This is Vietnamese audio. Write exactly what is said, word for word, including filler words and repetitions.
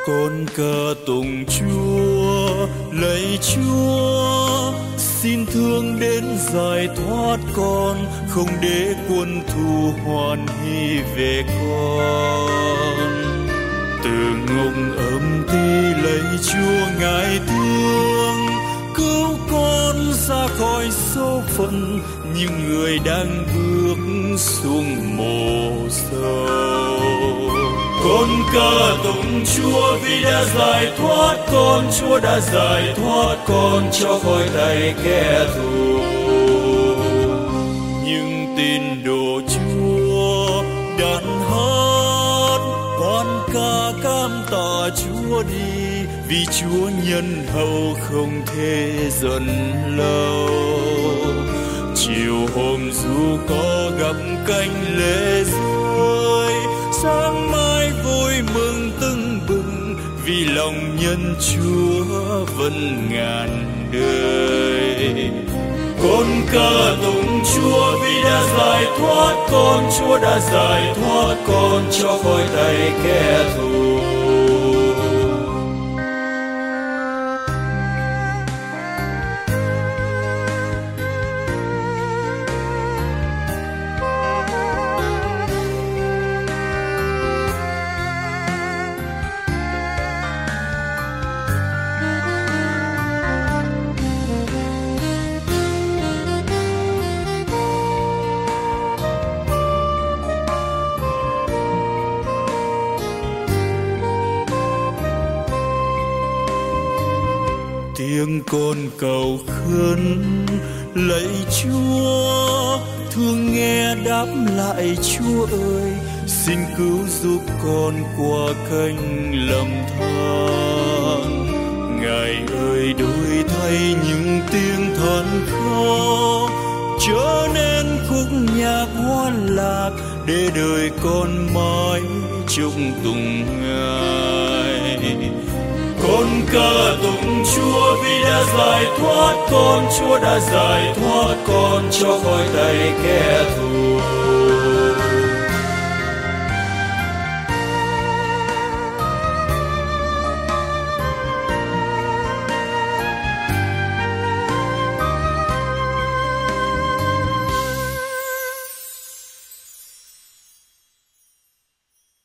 Con ca tụng Chúa, lạy Chúa, xin thương đến giải thoát con, không để quân thù hoàn hỷ về con. Từ ngông âm ti lạy Chúa ngài thương, cứu con ra khỏi số phận những người đang bước xuống mồ sâu. Con ca tụng Chúa vì đã giải thoát con, Chúa đã giải thoát con cho khỏi tay kẻ thù. Nhưng tín đồ Chúa đàn hát hoan ca cam tạ Chúa đi, vì Chúa nhân hậu không thể giận lâu. Chiều hôm dù có gặp cánh lệ rơi, sáng mai vui mừng tưng bừng, vì lòng nhân Chúa vẫn ngàn đời. Con ca tụng Chúa vì đã giải thoát con, Chúa đã giải thoát con cho khỏi tay kẻ thù. Tiếng con cầu khấn lạy Chúa, thương nghe đáp lại Chúa ơi, xin cứu giúp con qua cánh lầm than. Ngài ơi đổi thay những tiếng than khóc, trở nên khúc nhạc hoan lạc, để đời con mãi chúc tụng Ngài. Con ca tụng Chúa vì đã giải thoát con, Chúa đã giải thoát con cho khỏi tay kẻ thù.